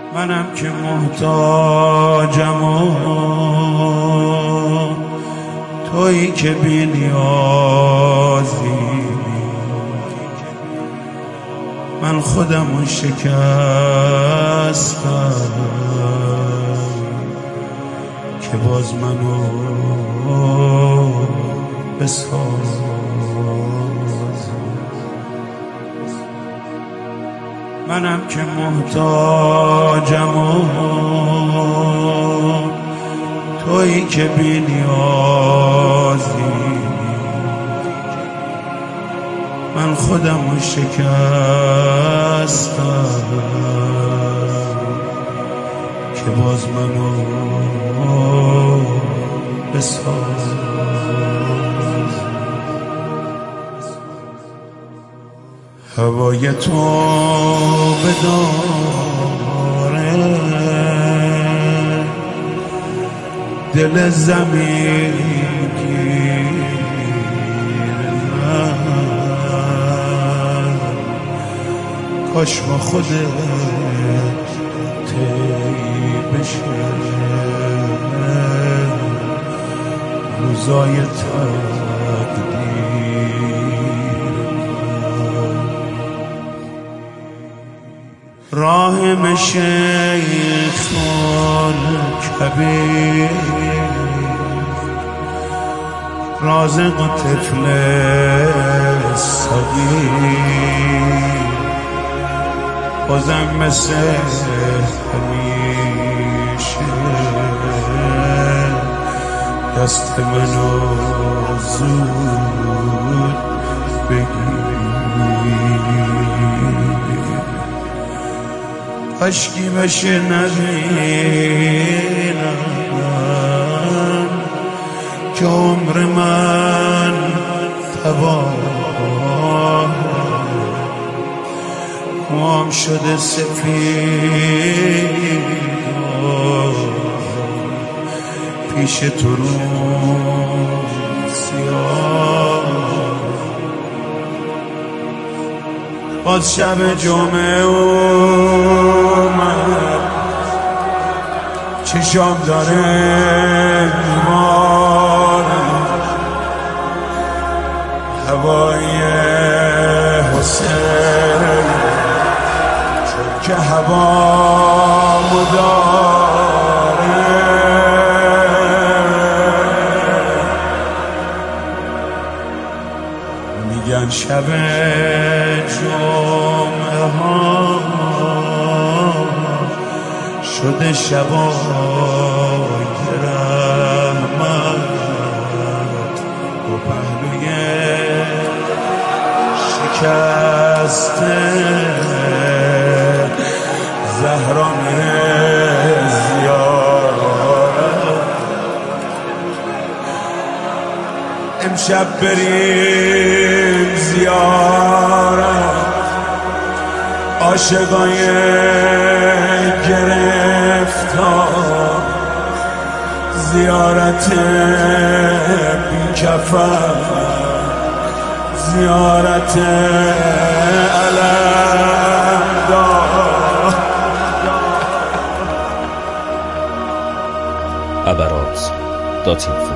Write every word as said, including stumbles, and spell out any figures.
منم که محتاجم و تویی که بی نیازی. من خودمو شکستم که باز منو بساز. منم که محتاجم و تویی که بی نیازی. من خودمو شکستم که باز منو بساز. هوای تو بداره دل زمین گیر من. کاش با خودت تی بشه روزای راه شیخ کبیر رازق و طفل صغیر بازم مثل همیشه دست منو زود بگیر. عشقی بشه نبینم که عمر من تباه موام شده سفید پیش تو رو سیاه. باز شب جمعه اومد چشام داره میمارم هوای حسین چون که هوا مداره. میگن شب جمعه ها شده شبای رحمت و پهلوی شکسته زهرا میره زیارت. امشب بریم زیارت عاشقای گرفتار زیارت بی کفن زیارت علمدار. ابراز دات اینفو